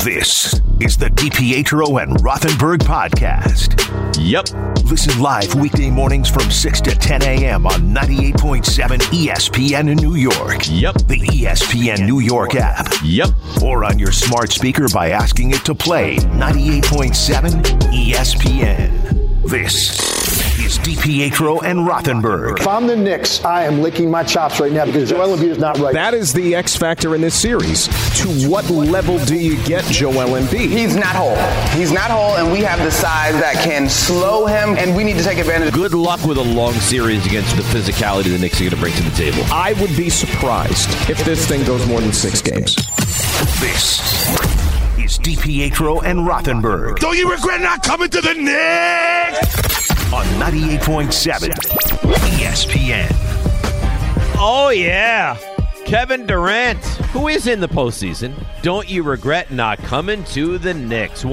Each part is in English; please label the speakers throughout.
Speaker 1: This is the DiPietro and Rothenberg podcast.
Speaker 2: Yep.
Speaker 1: Listen live weekday mornings from 6 to 10 a.m. on 98.7 ESPN in New York.
Speaker 2: Yep.
Speaker 1: The ESPN New York app.
Speaker 2: Yep.
Speaker 1: Or on your smart speaker by asking it to play 98.7 ESPN. This is DiPietro and Rothenberg.
Speaker 3: If I'm the Knicks, I am licking my chops right now because Joel Embiid is not right.
Speaker 4: That is the X factor in this series. To what level do you get Joel Embiid?
Speaker 5: He's not whole. He's not whole, and we have the size that can slow him, and we need to take advantage.
Speaker 2: Good luck with a long series against the physicality the Knicks are going to bring to the table.
Speaker 4: I would be surprised if this thing goes more than 6 games.
Speaker 1: This is DiPietro and Rothenberg.
Speaker 6: Don't you regret not coming to the Knicks?
Speaker 1: On 98.7 ESPN.
Speaker 2: Oh, yeah. Kevin Durant, who is in the postseason. Don't you regret not coming to the Knicks?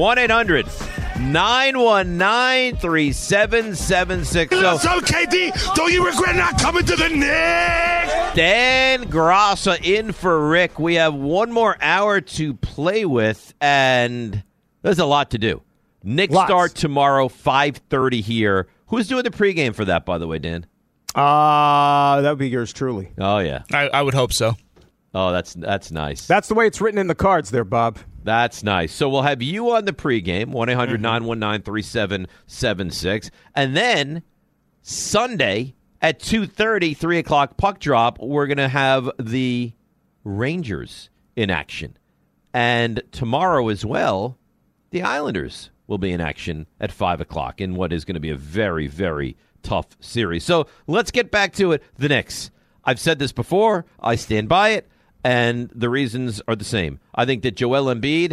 Speaker 2: 1-800-919-3776.
Speaker 6: So, KD, don't you regret not coming to the Knicks?
Speaker 2: Dan Grassa in for Rick. We have one more hour to play with, and there's a lot to do. Knicks start tomorrow, 5:30 here. Who's doing the pregame for that, by the way, Dan?
Speaker 4: That would be yours truly.
Speaker 2: Oh, yeah.
Speaker 7: I would hope so.
Speaker 2: Oh, that's nice.
Speaker 4: That's the way it's written in the cards there, Bob.
Speaker 2: That's nice. So we'll have you on the pregame, 1-800-919-3776. And then Sunday at 2:30, 3 o'clock puck drop, we're going to have the Rangers in action. And tomorrow as well, the Islanders will be in action at 5 o'clock in what is going to be a very, very tough series. So let's get back to it. The Knicks. I've said this before. I stand by it. And the reasons are the same. I think that Joel Embiid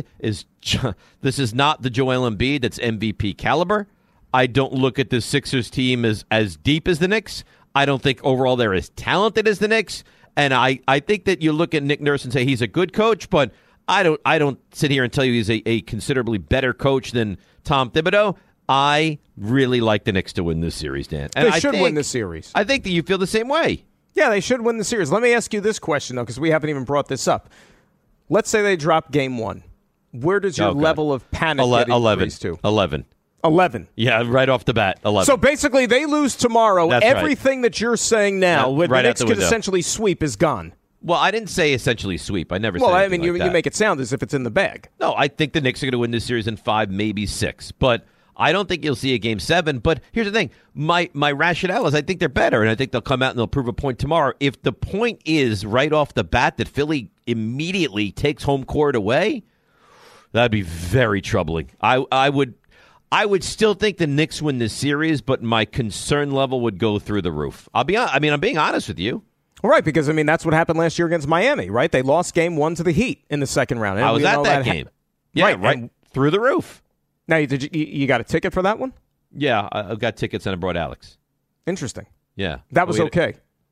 Speaker 2: this is not the Joel Embiid that's MVP caliber. I don't look at the Sixers team as deep as the Knicks. I don't think overall they're as talented as the Knicks. And I think that you look at Nick Nurse and say he's a good coach, but I don't sit here and tell you he's a considerably better coach than Tom Thibodeau. I really like the Knicks to win this series, Dan. And
Speaker 4: they should win this series.
Speaker 2: I think that you feel the same way.
Speaker 4: Yeah, they should win the series. Let me ask you this question, though, because we haven't even brought this up. Let's say they drop game 1. Where does your level of panic get increased to?
Speaker 2: 11.
Speaker 4: 11.
Speaker 2: Yeah, right off the bat, 11.
Speaker 4: So basically, they lose tomorrow.
Speaker 2: That's
Speaker 4: everything that you're saying now, with
Speaker 2: right
Speaker 4: the Knicks
Speaker 2: out the
Speaker 4: could
Speaker 2: window.
Speaker 4: essentially sweep, is gone.
Speaker 2: Well, I didn't say essentially sweep. I never said
Speaker 4: Well, I
Speaker 2: anything
Speaker 4: mean,
Speaker 2: like
Speaker 4: you
Speaker 2: that.
Speaker 4: make it sound as if it's in the bag.
Speaker 2: No, I think the Knicks are going to win this series in 5, maybe 6. But I don't think you'll see a Game 7. But here's the thing. My rationale is I think they're better, and I think they'll come out and they'll prove a point tomorrow. If the point is right off the bat that Philly immediately takes home court away, that'd be very troubling. I would still think the Knicks win this series, but my concern level would go through the roof. I'm being honest with you.
Speaker 4: Right, because, that's what happened last year against Miami, right? They lost game 1 to the Heat in the second round.
Speaker 2: I was at that game. Yeah, right through the roof.
Speaker 4: Now, you got a ticket for that one?
Speaker 2: Yeah, I've got tickets and I brought Alex.
Speaker 4: Interesting.
Speaker 2: Yeah.
Speaker 4: That was okay.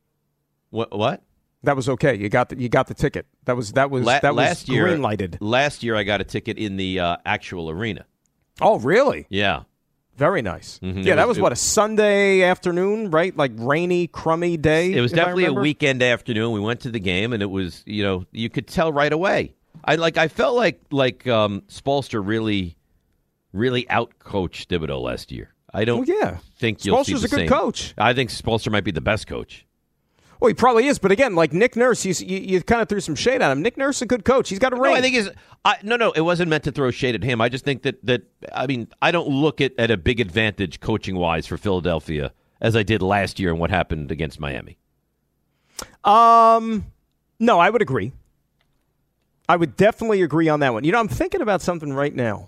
Speaker 2: What?
Speaker 4: That was okay. You got the ticket. That was
Speaker 2: last year,
Speaker 4: green lighted.
Speaker 2: Last year I got a ticket in the actual arena.
Speaker 4: Oh, really?
Speaker 2: Yeah.
Speaker 4: Very nice.
Speaker 2: Mm-hmm.
Speaker 4: Yeah, that was a Sunday afternoon, right? Like rainy, crummy day.
Speaker 2: It was definitely a weekend afternoon. We went to the game, and it was, you could tell right away. I felt like Spoelstra really, really outcoached Thibodeau last year. I don't think you'll see the same.
Speaker 4: Spoelstra's a good coach.
Speaker 2: I think Spoelstra might be the best coach.
Speaker 4: Well, he probably is, but again, like Nick Nurse, you kind of threw some shade at him. Nick Nurse is a good coach. He's got a ring.
Speaker 2: No, I think it wasn't meant to throw shade at him. I just think that I don't look at a big advantage coaching-wise for Philadelphia as I did last year and what happened against Miami.
Speaker 4: No, I would agree. I would definitely agree on that one. I'm thinking about something right now.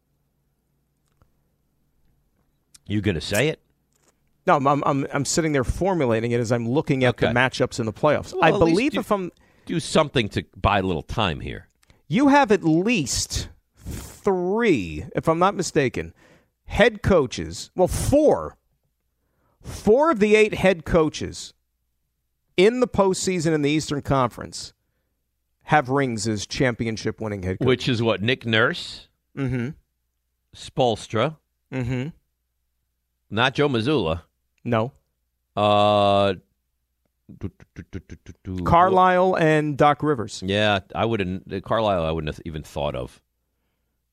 Speaker 2: You going to say it?
Speaker 4: No, I'm sitting there formulating it as I'm looking at the matchups in the playoffs.
Speaker 2: Well,
Speaker 4: I believe
Speaker 2: do something to buy a little time here.
Speaker 4: You have at least 3, if I'm not mistaken, head coaches. Well, 4 of the 8 head coaches in the postseason in the Eastern Conference have rings as championship-winning head coaches.
Speaker 2: Which is what? Nick Nurse?
Speaker 4: Mm-hmm.
Speaker 2: Spoelstra?
Speaker 4: Mm-hmm.
Speaker 2: Not Joe Mazzulla.
Speaker 4: No.
Speaker 2: Carlisle
Speaker 4: and Doc Rivers.
Speaker 2: Yeah, Carlisle I wouldn't have even thought of.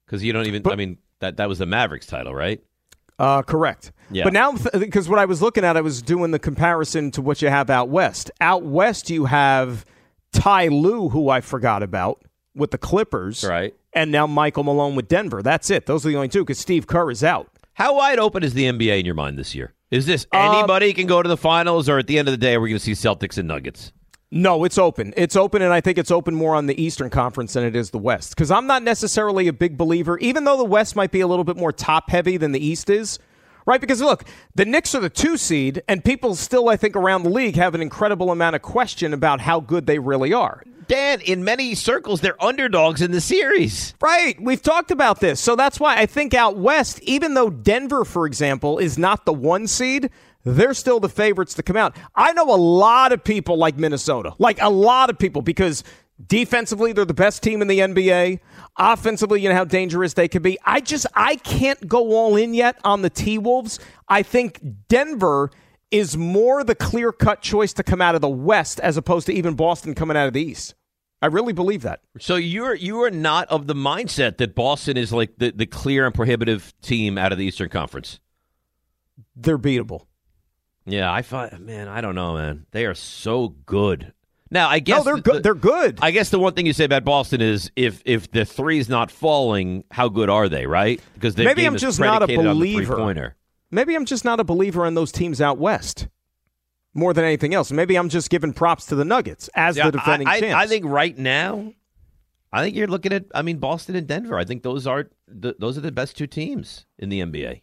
Speaker 2: Because you don't even. I mean, that was the Mavericks title, right?
Speaker 4: Correct.
Speaker 2: Yeah.
Speaker 4: But now, because what I was looking at, I was doing the comparison to what you have out west. Out west, you have Ty Lue, who I forgot about, with the Clippers.
Speaker 2: Right.
Speaker 4: And now Michael Malone with Denver. That's it. Those are the only two, because Steve Kerr is out.
Speaker 2: How wide open is the NBA in your mind this year? Is this anybody can go to the finals, or at the end of the day, we're going to see Celtics and Nuggets?
Speaker 4: No, it's open. It's open, and I think it's open more on the Eastern Conference than it is the West. Because I'm not necessarily a big believer, even though the West might be a little bit more top-heavy than the East is. Right? Because, look, the Knicks are the 2 seed, and people still, I think, around the league have an incredible amount of question about how good they really are.
Speaker 2: Dan, in many circles, they're underdogs in the series.
Speaker 4: Right. We've talked about this. So that's why I think out west, even though Denver, for example, is not the 1 seed, they're still the favorites to come out. I know a lot of people like Minnesota, like a lot of people, because defensively, they're the best team in the NBA. Offensively, you know how dangerous they can be. I can't go all in yet on the T-Wolves. I think Denver is more the clear-cut choice to come out of the West as opposed to even Boston coming out of the East. I really believe that.
Speaker 2: So you are not of the mindset that Boston is like the clear and prohibitive team out of the Eastern Conference?
Speaker 4: They're beatable.
Speaker 2: Yeah, I don't know, man. They are so good. Now, I guess
Speaker 4: they're good. They're good.
Speaker 2: I guess the one thing you say about Boston is if the three's not falling, how good are they, right? Because
Speaker 4: maybe I'm just not a believer.
Speaker 2: Maybe
Speaker 4: I'm just not a believer in those teams out west more than anything else. Maybe I'm just giving props to the Nuggets as the defending champs.
Speaker 2: I think right now, you're looking at Boston and Denver. I think those are the best 2 teams in the NBA.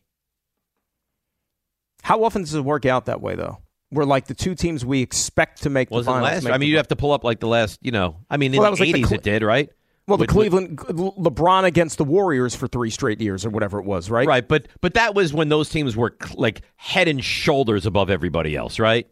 Speaker 4: How often does it work out that way, though? We're like the 2 teams we expect to make the finals.
Speaker 2: You'd have to pull up like the last, in the 80s it did, right?
Speaker 4: Well, the Cleveland LeBron against the Warriors for 3 straight years or whatever it was, right?
Speaker 2: Right, but that was when those teams were like head and shoulders above everybody else, right?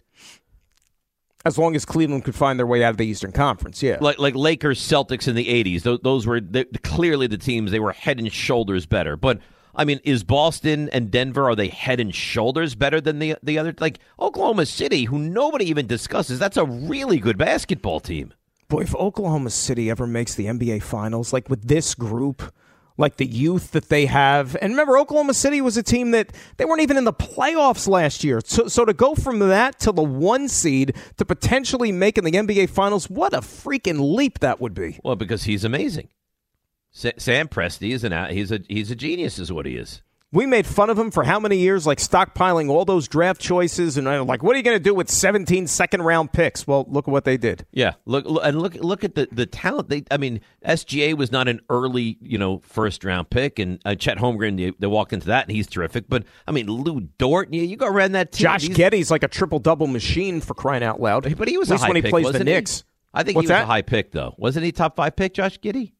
Speaker 4: As long as Cleveland could find their way out of the Eastern Conference, yeah.
Speaker 2: Like Lakers, Celtics in the 80s, those were clearly the teams, they were head and shoulders better. But I mean, is Boston and Denver, are they head and shoulders better than the other? Like Oklahoma City, who nobody even discusses, that's a really good basketball team.
Speaker 4: Boy, if Oklahoma City ever makes the NBA Finals, like with this group, like the youth that they have. And remember, Oklahoma City was a team that they weren't even in the playoffs last year. So to go from that to the 1 seed to potentially making the NBA Finals, what a freaking leap that would be.
Speaker 2: Well, because he's amazing. Sam Presti he's a genius, is what he is.
Speaker 4: We made fun of him for how many years, like stockpiling all those draft choices, and like, what are you going to do with 17 second-round picks? Well, look at what they did.
Speaker 2: Yeah, look at the talent. SGA was not an early, first-round pick, and Chet Holmgren, they walked into that, and he's terrific. But I mean, Lou Dort, you go around that team.
Speaker 4: Josh Giddey's like a triple-double machine for crying out loud.
Speaker 2: But he was
Speaker 4: at least
Speaker 2: a high
Speaker 4: when
Speaker 2: pick,
Speaker 4: he plays
Speaker 2: wasn't
Speaker 4: the Knicks.
Speaker 2: I think he was a high pick, though. Wasn't he top 5 pick, Josh Giddey?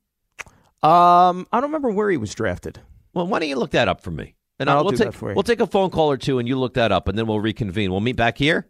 Speaker 4: I don't remember where he was drafted.
Speaker 2: Well, why don't you look that up for me? And
Speaker 4: I'll do that for you.
Speaker 2: We'll take a phone call or 2, and you look that up, and then we'll reconvene. We'll meet back here?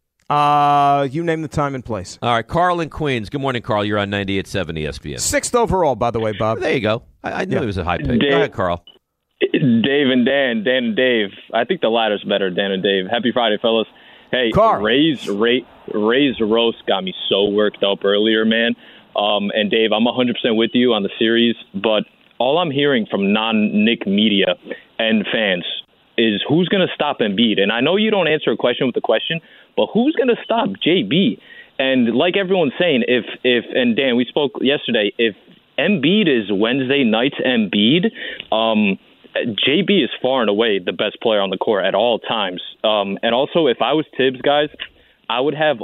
Speaker 4: You name the time and place.
Speaker 2: All right, Carl in Queens. Good morning, Carl. You're on 98.7 ESPN.
Speaker 4: 6th overall, by the way, Bob.
Speaker 2: There you go. I knew he was a high pick. Go ahead, Carl.
Speaker 7: Dave and Dan and Dave. I think the latter's better, Dan and Dave. Happy Friday, fellas. Hey,
Speaker 4: Carl.
Speaker 7: Ray's roast got me so worked up earlier, man. And Dave, I'm 100% with you on the series, but all I'm hearing from non-Knick media and fans is who's going to stop Embiid. And I know you don't answer a question with a question, but who's going to stop JB? And like everyone's saying, and Dan, we spoke yesterday, if Embiid is Wednesday night's Embiid, JB is far and away the best player on the court at all times. And also, if I was Tibbs, guys, I would have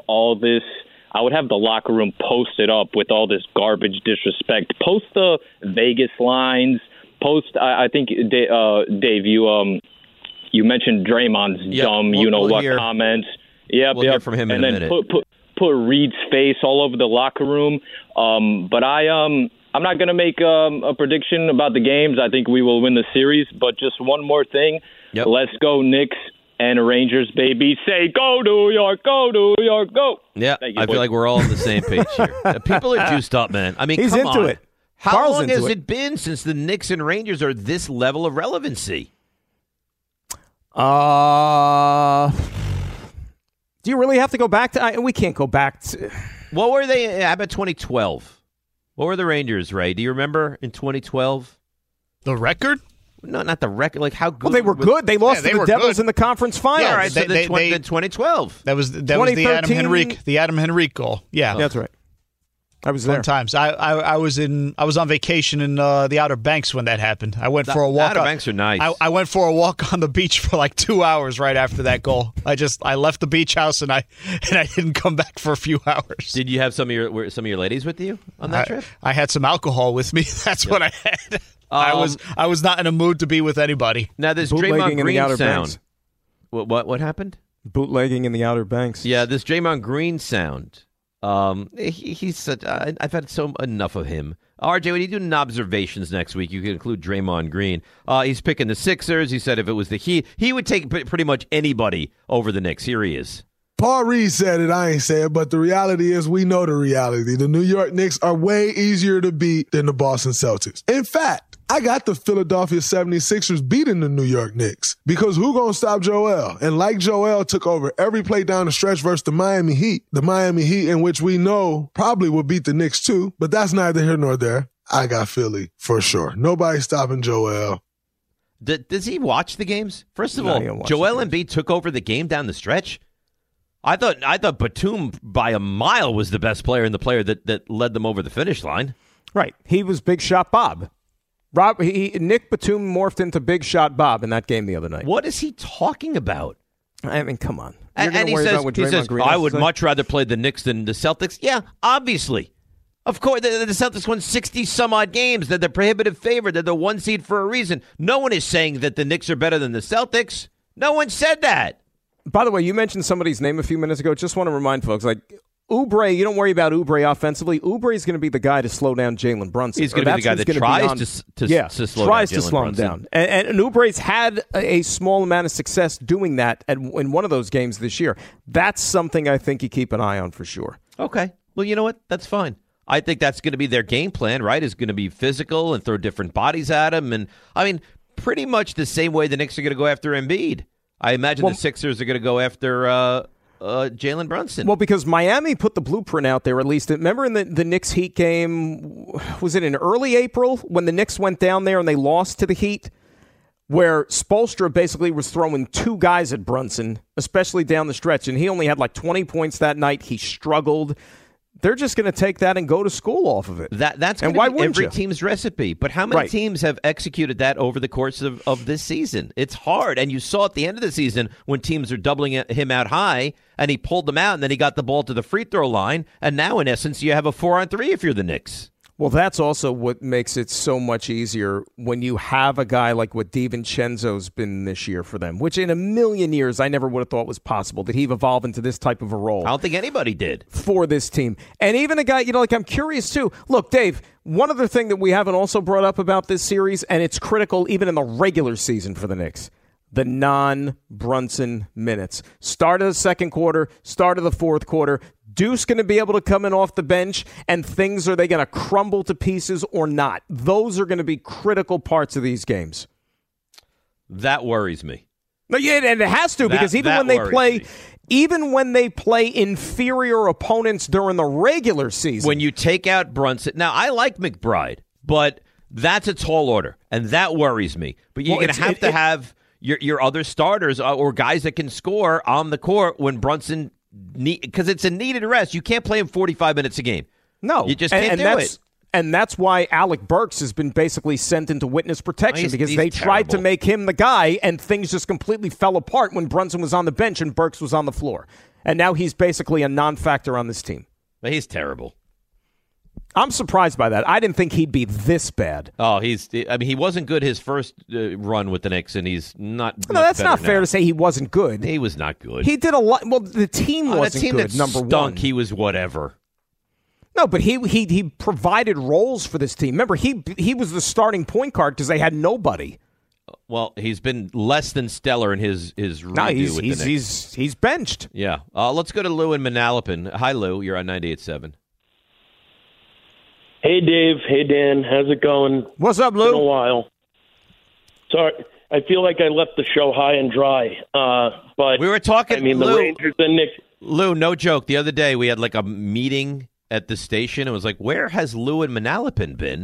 Speaker 7: the locker room posted up with all this garbage disrespect. Post the Vegas lines. I think, Dave, you mentioned Draymond's dumb, comments.
Speaker 2: We'll hear from him in a minute.
Speaker 7: Put Reed's face all over the locker room. But I'm not going to make a prediction about the games. I think we will win the series. But just one more thing.
Speaker 2: Yep.
Speaker 7: Let's go, Knicks and Rangers, baby. Say, go New York, go.
Speaker 2: Yeah, I feel like we're all on the same page here. People are juiced up, man. I mean,
Speaker 4: he's
Speaker 2: come
Speaker 4: into
Speaker 2: on.
Speaker 4: it.
Speaker 2: How
Speaker 4: Carl's
Speaker 2: long
Speaker 4: into
Speaker 2: has
Speaker 4: it.
Speaker 2: it been since the Knicks and Rangers are this level of relevancy?
Speaker 4: Do you really have to go back to? We can't go back to.
Speaker 2: What were they? How about 2012? What were the Rangers, Ray? Do you remember in 2012?
Speaker 8: The record?
Speaker 2: No, not the record. Like how good?
Speaker 4: Well, they were good. They lost to the Devils in the conference final.
Speaker 2: Yeah, all right, so the 2012.
Speaker 8: That was the Adam Henrique goal. Yeah,
Speaker 4: that's right. I was there.
Speaker 8: Sometimes I was on vacation in the Outer Banks when that happened. I went for a walk.
Speaker 2: Outer Banks are nice.
Speaker 8: I went for a walk on the beach for like 2 hours right after that goal. I left the beach house and I didn't come back for a few hours.
Speaker 2: Did you have some of your ladies with you on that trip?
Speaker 8: I had some alcohol with me. That's what I had. I was not in a mood to be with anybody.
Speaker 2: Now this Draymond Green sound. What happened?
Speaker 4: Bootlegging in the Outer Banks.
Speaker 2: Yeah, this Draymond Green sound. He's such. I've had enough of him. RJ, when you do observations next week, you can include Draymond Green. He's picking the Sixers. He said if it was the Heat, he would take pretty much anybody over the Knicks. Here he is.
Speaker 9: Paul Reed said it, I ain't say it, but the reality is we know the reality. The New York Knicks are way easier to beat than the Boston Celtics. In fact, I got the Philadelphia 76ers beating the New York Knicks because who gonna stop Joel? And like Joel took over every play down the stretch versus the Miami Heat in which we know probably will beat the Knicks too, but that's neither here nor there. I got Philly for sure. Nobody stopping Joel.
Speaker 2: Does he watch the games? First of all, Joel Embiid took over the game down the stretch. I thought Batum by a mile was the best player and the player that led them over the finish line.
Speaker 4: Right. He was Big Shot Bob. Nick Batum morphed into Big Shot Bob in that game the other night.
Speaker 2: What is he talking about?
Speaker 4: I mean, come on.
Speaker 2: And he says, I would much rather play the Knicks than the Celtics. Yeah, obviously. Of course, the Celtics won 60-some-odd games. They're the prohibitive favorite. They're the one seed for a reason. No one is saying that the Knicks are better than the Celtics. No one said that.
Speaker 4: By the way, you mentioned somebody's name a few minutes ago. Just want to remind folks, Oubre, you don't worry about Oubre offensively. Oubre is going to be the guy to slow down Jalen Brunson.
Speaker 2: He's going to be the guy that tries to slow him down.
Speaker 4: And Oubre's had a small amount of success doing that in one of those games this year. That's something I think you keep an eye on for sure.
Speaker 2: Okay. Well, you know what? That's fine. I think that's going to be their game plan, right? Is going to be physical and throw different bodies at him. And, I mean, pretty much the same way the Knicks are going to go after Embiid. I imagine the Sixers are going to go after Jalen Brunson.
Speaker 4: Well, because Miami put the blueprint out there, at least. Remember in the Knicks Heat game, was it in early April when the Knicks went down there and they lost to the Heat? Where Spoelstra basically was throwing two guys at Brunson, especially down the stretch, and he only had like 20 points that night. He struggled. They're just going to take that and go to school off of it.
Speaker 2: That's going to be every team's recipe. But how many teams have executed that over the course of this season? It's hard. And you saw at the end of the season when teams are doubling him out high, and he pulled them out, and then he got the ball to the free throw line. And now, in essence, you have a 4-on-3 if you're the Knicks.
Speaker 4: Well, that's also what makes it so much easier when you have a guy like what DiVincenzo's been this year for them, which in a million years I never would have thought was possible, that he'd evolve into this type of a role.
Speaker 2: I don't think anybody did.
Speaker 4: For this team. And even a guy, I'm curious too. Look, Dave, one other thing that we haven't also brought up about this series, and it's critical even in the regular season for the Knicks, the non-Brunson minutes. Start of the second quarter, start of the fourth quarter. Deuce going to be able to come in off the bench, and things, are they going to crumble to pieces or not? Those are going to be critical parts of these games.
Speaker 2: That worries me.
Speaker 4: No, yeah, and it has to, because even when they play inferior opponents during the regular season.
Speaker 2: When you take out Brunson. Now, I like McBride, but that's a tall order, and that worries me. But you're going to have your other starters or guys that can score on the court when Brunson, because it's a needed rest. You can't play him 45 minutes a game.
Speaker 4: No.
Speaker 2: You just can't do it.
Speaker 4: And that's why Alec Burks has been basically sent into witness protection, because they tried to make him the guy, and things just completely fell apart when Brunson was on the bench and Burks was on the floor. And now he's basically a non-factor on this team.
Speaker 2: But he's terrible.
Speaker 4: I'm surprised by that. I didn't think he'd be this bad.
Speaker 2: Oh, he wasn't good his first run with the Knicks, and he's not.
Speaker 4: No, that's not fair to say he wasn't good.
Speaker 2: He was not good.
Speaker 4: He did a lot. Well, the team wasn't good.
Speaker 2: That
Speaker 4: number
Speaker 2: stunk,
Speaker 4: one,
Speaker 2: he was whatever.
Speaker 4: No, but he provided roles for this team. Remember, he was the starting point guard because they had nobody.
Speaker 2: Well, he's been less than stellar in his redo with the Knicks.
Speaker 4: He's benched.
Speaker 2: Yeah. Let's go to Lou in Manalapan. Hi, Lou. You're on 98.7.
Speaker 10: Hey, Dave. Hey, Dan. How's it going?
Speaker 4: What's up, Lou?
Speaker 10: It's been a while. Sorry, I feel like I left the show high and dry. But
Speaker 2: we were talking.
Speaker 10: The
Speaker 2: Lou,
Speaker 10: Rangers and Knicks.
Speaker 2: Lou, no joke. The other day we had like a meeting at the station. It was like, where has Lou in Manalapan been?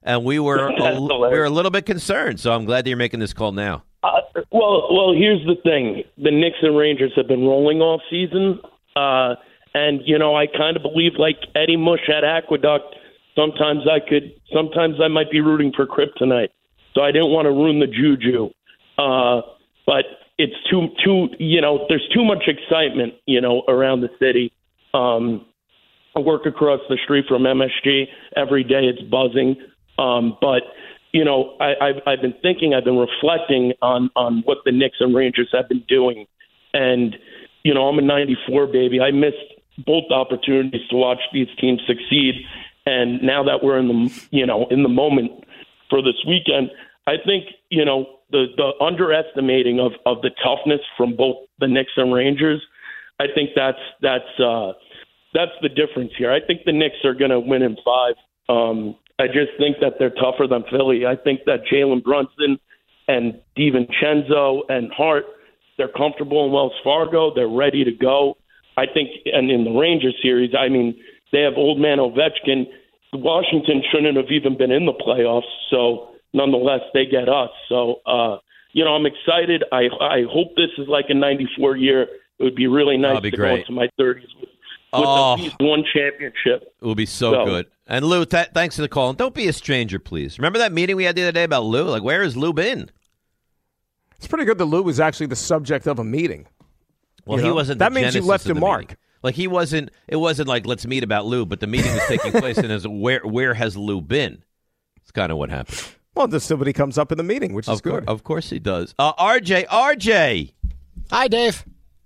Speaker 2: and we were a little bit concerned. So I'm glad that you're making this call now.
Speaker 10: Well, here's the thing: the Knicks and Rangers have been rolling all season, and I kind of believe, like Eddie Mush at Aqueduct. Sometimes I might be rooting for Kryptonite, so I didn't want to ruin the juju. But it's too there's too much excitement, around the city. I work across the street from MSG every day. It's buzzing. But I've been thinking, I've been reflecting on what the Knicks and Rangers have been doing. And, I'm a 94 baby. I missed both opportunities to watch these teams succeed. And now that we're in the moment for this weekend, I think, the underestimating of the toughness from both the Knicks and Rangers, I think that's the difference here. I think the Knicks are going to win in 5. I just think that they're tougher than Philly. I think that Jalen Brunson and DiVincenzo and Hart, they're comfortable in Wells Fargo. They're ready to go. I think, and in the Rangers series, I mean, they have old man Ovechkin. Washington shouldn't have even been in the playoffs. So nonetheless, they get us. So, I'm excited. I hope this is like a 94 year. It would be really nice to go into my 30s with at least one championship.
Speaker 2: It will be so good. And Lou, thanks for the call. And don't be a stranger, please. Remember that meeting we had the other day about Lou? Like, where has Lou been?
Speaker 4: It's pretty good that Lou was actually the subject of a meeting.
Speaker 2: Well, he wasn't. That
Speaker 4: means you left a mark.
Speaker 2: Meeting. Like he wasn't. It wasn't like let's meet about Lou, but the meeting was taking place, and as where has Lou been? It's kind of what happened.
Speaker 4: Well, there's somebody comes up in the meeting, which is good.
Speaker 2: Of course he does. RJ.
Speaker 11: Hi, Dave.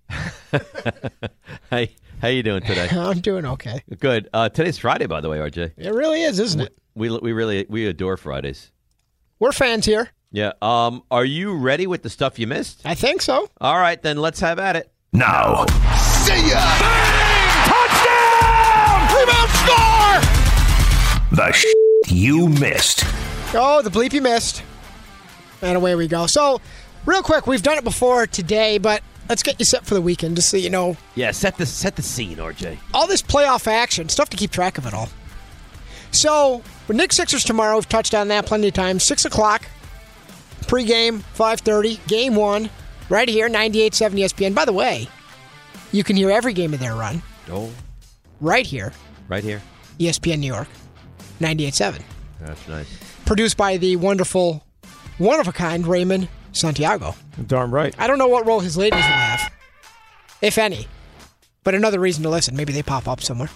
Speaker 2: Hey, how you doing today?
Speaker 11: I'm doing okay.
Speaker 2: Good. Today's Friday, by the way, RJ.
Speaker 11: It really is, isn't it?
Speaker 2: We adore Fridays.
Speaker 11: We're fans here.
Speaker 2: Yeah. Are you ready with the stuff you missed?
Speaker 11: I think so.
Speaker 2: All right, then let's have at it.
Speaker 1: Now.
Speaker 6: See ya! Bang! Touchdown! Rebound score!
Speaker 1: The you missed.
Speaker 11: Oh, the bleep you missed. And away we go. So, real quick, we've done it before today, but let's get you set for the weekend just so you know.
Speaker 2: Yeah, set the scene, RJ.
Speaker 11: All this playoff action, stuff to keep track of it all. So, with Knicks Sixers tomorrow, we've touched on that plenty of times. 6 o'clock, pregame, 5:30, game 1, right here, 98.7 ESPN. By the way, you can hear every game of their run.
Speaker 2: Oh.
Speaker 11: Right here.
Speaker 2: Right here.
Speaker 11: ESPN New York, 98.7.
Speaker 2: That's nice.
Speaker 11: Produced by the wonderful, one-of-a-kind Raymond Santiago.
Speaker 4: Darn right.
Speaker 11: I don't know what role his ladies will have, if any. But another reason to listen. Maybe they pop up somewhere.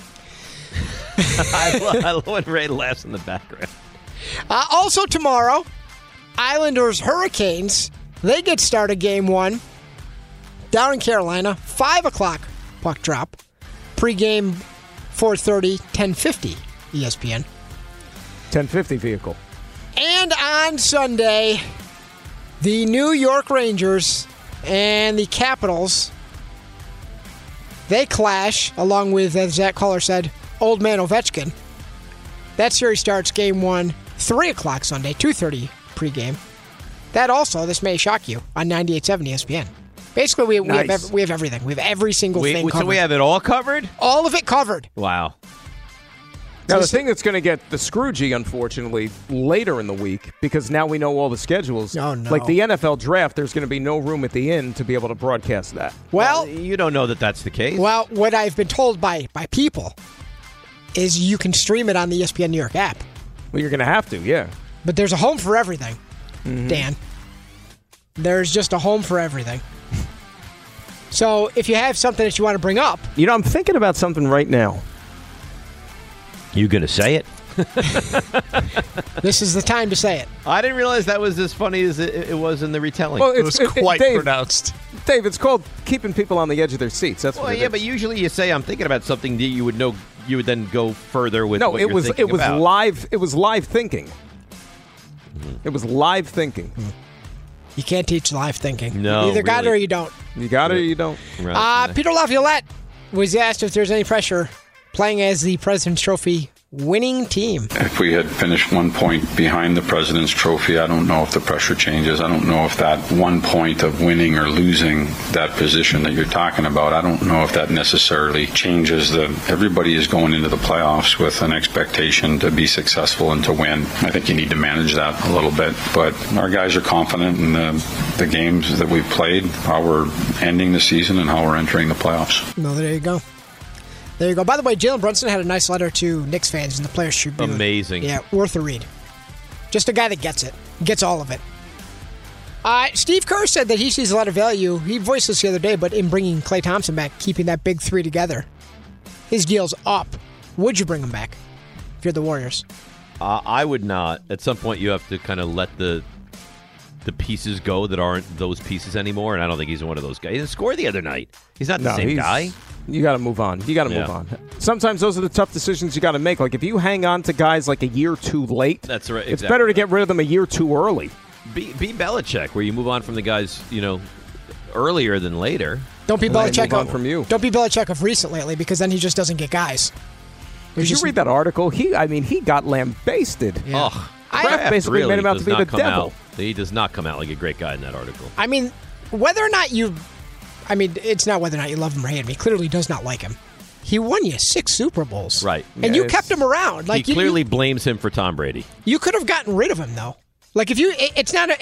Speaker 2: I love when Ray laughs in the background.
Speaker 11: Also tomorrow, Islanders Hurricanes. They get started game 1 down in Carolina. 5 o'clock puck drop. Pre-game 4:30, 10:50 ESPN.
Speaker 4: 10:50 vehicle.
Speaker 11: And on Sunday, the New York Rangers and the Capitals, they clash, along with, as Zach Caller said, old man Ovechkin. That series starts game 1, 3 o'clock Sunday, 2:30 pregame. That also, this may shock you, on 98.7 ESPN. Basically, we have everything. We have every single thing covered.
Speaker 2: So we have it all covered?
Speaker 11: All of it covered.
Speaker 2: Wow.
Speaker 4: Now, the thing that's going to get the Scroogey, unfortunately, later in the week, because now we know all the schedules.
Speaker 11: Oh, no.
Speaker 4: Like the NFL draft, there's going to be no room at the inn to be able to broadcast that.
Speaker 11: Well,
Speaker 2: you don't know that that's the case.
Speaker 11: Well, what I've been told by people is you can stream it on the ESPN New York app.
Speaker 4: Well, you're going to have to, yeah.
Speaker 11: But there's a home for everything, Dan. There's just a home for everything. So if you have something that you want to bring up.
Speaker 4: You know, I'm thinking about something right now.
Speaker 2: You going to say it?
Speaker 11: This is the time to say it.
Speaker 2: I didn't realize that was as funny as it was in the retelling.
Speaker 4: Well,
Speaker 8: it was quite pronounced.
Speaker 4: Dave, it's called keeping people on the edge of their seats. That's what it is.
Speaker 2: But usually you say I'm thinking about something that you would know. You would then go further with.
Speaker 4: No,
Speaker 2: what
Speaker 4: it
Speaker 2: you're
Speaker 4: was
Speaker 2: thinking about.
Speaker 4: live. It was live thinking. It was live thinking.
Speaker 11: You can't teach live thinking.
Speaker 2: No,
Speaker 11: you either got it or you don't.
Speaker 4: You got it or you don't.
Speaker 2: Right.
Speaker 11: Peter Laviolette was asked if there's any pressure playing as the President's Trophy winning team.
Speaker 12: If we had finished 1 point behind the President's Trophy, I don't know if the pressure changes. I don't know if that 1 point of winning or losing that position that you're talking about, I don't know if that necessarily changes everybody is going into the playoffs with an expectation to be successful and to win. I think you need to manage that a little bit. But our guys are confident in the games that we've played, how we're ending the season and how we're entering the playoffs.
Speaker 11: No, there you go. There you go. By the way, Jalen Brunson had a nice letter to Knicks fans in the Players Tribune.
Speaker 2: Amazing.
Speaker 11: Yeah, worth a read. Just a guy that gets it. Gets all of it. Steve Kerr said that he sees a lot of value. He voiced this the other day, but in bringing Klay Thompson back, keeping that big three together. His deal's up. Would you bring him back if you're the Warriors?
Speaker 2: I would not. At some point, you have to kind of let the pieces go that aren't those pieces anymore, and I don't think he's one of those guys. He didn't score the other night. He's not the same guy.
Speaker 4: You got to move on. Move on. Sometimes those are the tough decisions you got to make. Like if you hang on to guys like a year too late,
Speaker 2: that's right. Exactly.
Speaker 4: It's better to get rid of them a year too early.
Speaker 2: Be Belichick, where you move on from the guys, earlier than later.
Speaker 11: Don't be Belichick
Speaker 4: on from you.
Speaker 11: Don't be Belichick of recent lately, because then he just doesn't get guys.
Speaker 4: Did you read that article? He got lambasted.
Speaker 2: Yeah.
Speaker 4: Kraft basically
Speaker 2: really
Speaker 4: made him out to be the devil.
Speaker 2: He does not come out like a great guy in that article.
Speaker 11: I mean, whether or not it's not whether or not you love him or hate him. He clearly does not like him. He won you 6 Super Bowls.
Speaker 2: Right.
Speaker 11: And you kept him around. Like
Speaker 2: he clearly blames him for Tom Brady.
Speaker 11: You could have gotten rid of him, though. Like it's not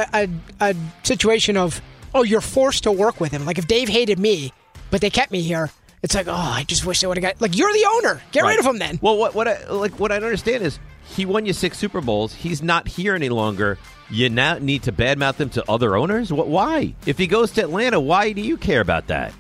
Speaker 11: a situation of, oh, you're forced to work with him. Like if Dave hated me, but they kept me here, it's like, oh, I just wish they would have got. Like you're the owner. Get rid of him then.
Speaker 2: Well, what I don't understand is he won you 6 Super Bowls. He's not here any longer. You now need to badmouth him to other owners? Why? If he goes to Atlanta, why do you care about that?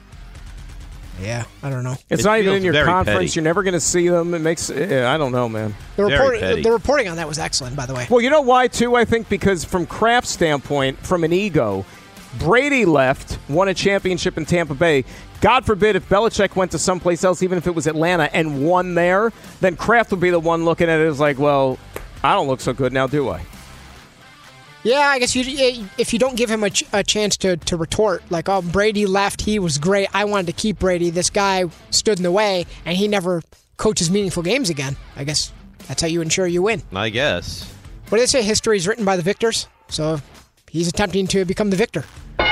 Speaker 11: Yeah, I don't know.
Speaker 4: It's not even in your conference.
Speaker 2: Petty.
Speaker 4: You're never going to see them. It makes. I don't know, man.
Speaker 11: The reporting on that was excellent, by the way.
Speaker 4: Well, you know why, too, I think? Because from Kraft's standpoint, from an ego, Brady left, won a championship in Tampa Bay. God forbid if Belichick went to someplace else, even if it was Atlanta, and won there, then Kraft would be the one looking at it as like, well, I don't look so good now, do I?
Speaker 11: Yeah, I guess if you don't give him a chance to retort, like, oh, Brady left, he was great, I wanted to keep Brady, this guy stood in the way, and he never coaches meaningful games again. I guess that's how you ensure you win.
Speaker 2: I guess.
Speaker 11: What do they say? History is written by the victors, so he's attempting to become the victor.